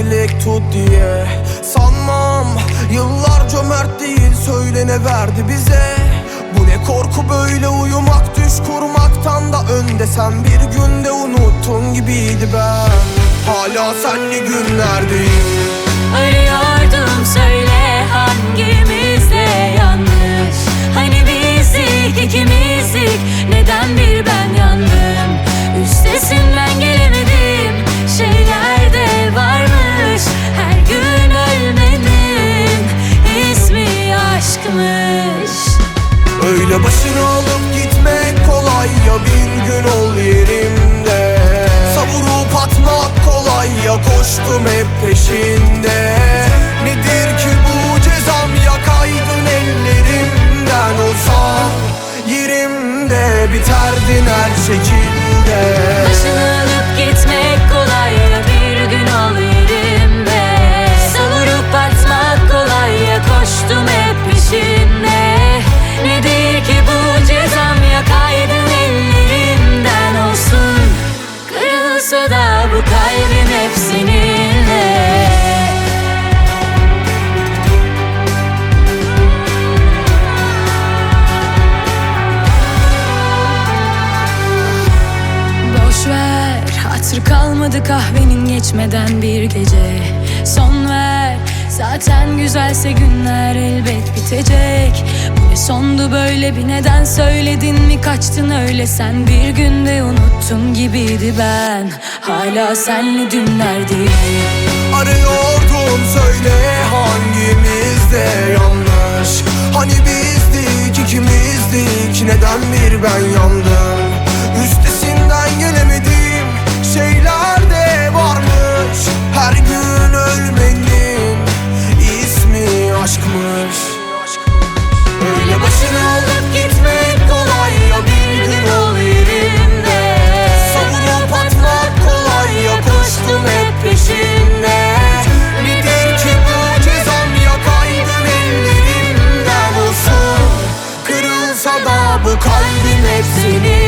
dilek tut diye. Sanmam yıllar cömert değil, söylene verdi bize. Bu ne korku böyle uyumak, düş kurmaktan da önde. Sen bir günde unuttun gibiydi ben. Hala senli günlerdeyim. Arıyordum, söyle hangimizde yanlış? Hani bizdik, ikimizdik, neden bir ben yandım? Üstesinden gelemedim, şeyler de varmış. Her gün ölmenin ismi aşkmış. Öyle başını alıp gitmek kolay ya, bir gün ol yerimde. Savurup atmak kolay ya, koştum hep peşinde. Nedir ki bu cezam, yakaydın ellerimden. Olsa yerimde biterdin her şekilde. Başını alıp gitmek kolay ya, bir gün ol yerimde. Savurup atmak kolay ya, koştum hep peşinde. Nedir ki bu cezam, yakaydın ellerimden. Olsun kırılsa da bu kalbim hep seninle. Boşver, hatır kalmadı kahvenin geçmeden bir gece. Son ver, zaten güzelse günler elbet bitecek. Bu ne sondu böyle, bir neden söyledin mi, kaçtın öyle sen? Bir günde unuttun gibiydi ben, hala senli dünlerdeyim. Arıyordum, söyle hangimizde yanlış? Hani bizdik, ikimizdik, neden bir ben yandım? Üstesinden gelemedim, şeyler de varmış. Her gün ölmenin ismi aşkmış. Öyle başını alıp gitmek kolay ya, bir gün ol yerimde. Savurup atmak kolay ya, koştum hep peşinde. Nedir ki bu cezam, yakaydın ellerimden. Olsun kırılsa da bu kalbim hep senin.